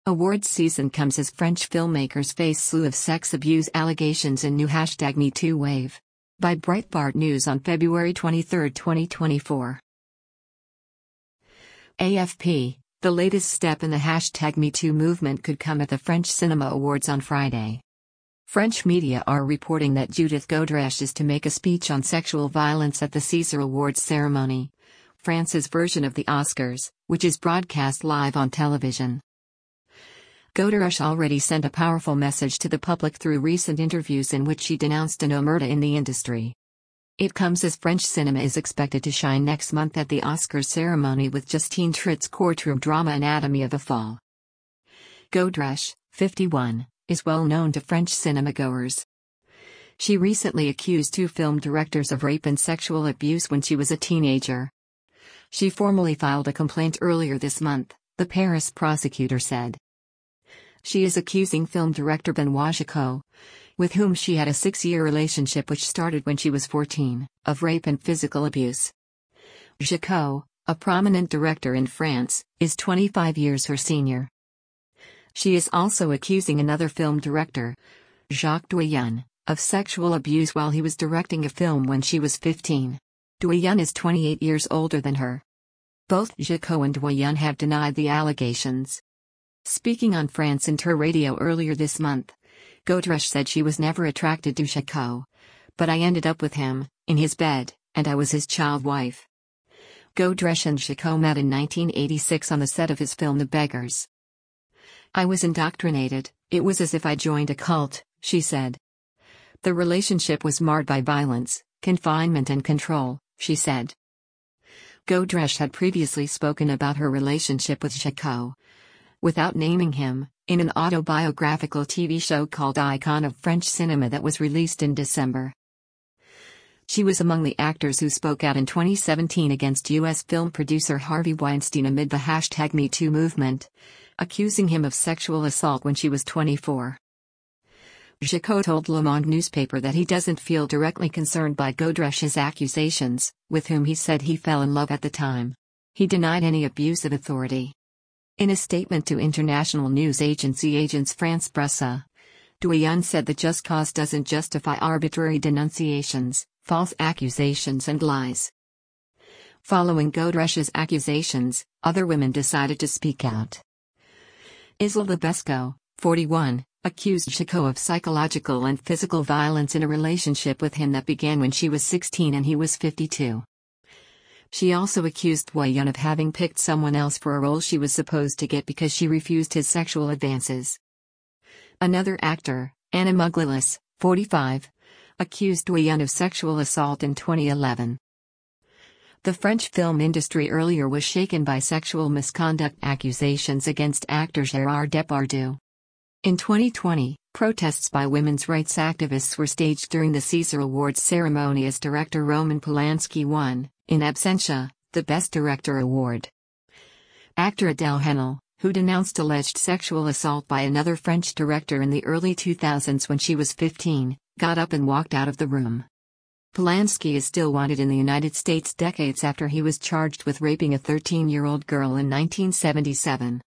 Awards season comes as French filmmakers face slew of sex abuse allegations and new #MeToo wave. By Breitbart News on February 23, 2024. AFP, the latest step in the #MeToo movement could come at the French Cinema Awards on Friday. French media are reporting that Judith Godrèche is to make a speech on sexual violence at the César Awards ceremony, France's version of the Oscars, which is broadcast live on television. Godrèche already sent a powerful message to the public through recent interviews in which she denounced an omerta in the industry. It comes as French cinema is expected to shine next month at the Oscars ceremony with Justine Trist's courtroom drama Anatomy of a Fall. Godrèche, 51, is well known to French cinema-goers. She recently accused two film directors of rape and sexual abuse when she was a teenager. She formally filed a complaint earlier this month, the Paris prosecutor said. She is accusing film director Benoît Jacquot, with whom she had a 6-year relationship which started when she was 14, of rape and physical abuse. Jacquot, a prominent director in France, is 25 years her senior. She is also accusing another film director, Jacques Doyon, of sexual abuse while he was directing a film when she was 15. Doyon is 28 years older than her. Both Jacquot and Doyon have denied the allegations. Speaking on France Inter Radio earlier this month, Godrèche said she was never attracted to Jacquot, but I ended up with him, in his bed, and I was his child wife. Godrèche and Jacquot met in 1986 on the set of his film The Beggars. I was indoctrinated, it was as if I joined a cult, she said. The relationship was marred by violence, confinement and control, she said. Godrèche had previously spoken about her relationship with Jacquot, without naming him, in an autobiographical TV show called Icon of French Cinema that was released in December. She was among the actors who spoke out in 2017 against U.S. film producer Harvey Weinstein amid the #MeToo movement, accusing him of sexual assault when she was 24. Jacquot told Le Monde newspaper that he doesn't feel directly concerned by Godrèche's accusations, with whom he said he fell in love at the time. He denied any abuse of authority. In a statement to international news agency Agence France Presse, Doyon said the just cause doesn't justify arbitrary denunciations, false accusations and lies. Following Godrèche's accusations, other women decided to speak out. Isolde Besco, 41, accused Jacquot of psychological and physical violence in a relationship with him that began when she was 16 and he was 52. She also accused Doyon of having picked someone else for a role she was supposed to get because she refused his sexual advances. Another actor, Anna Muglalis, 45, accused Doyon of sexual assault in 2011. The French film industry earlier was shaken by sexual misconduct accusations against actor Gérard Depardieu. In 2020, protests by women's rights activists were staged during the César Awards ceremony as director Roman Polanski won, in absentia, the Best Director award. Actor Adèle Haenel, who denounced alleged sexual assault by another French director in the early 2000s when she was 15, got up and walked out of the room. Polanski is still wanted in the United States decades after he was charged with raping a 13-year-old girl in 1977.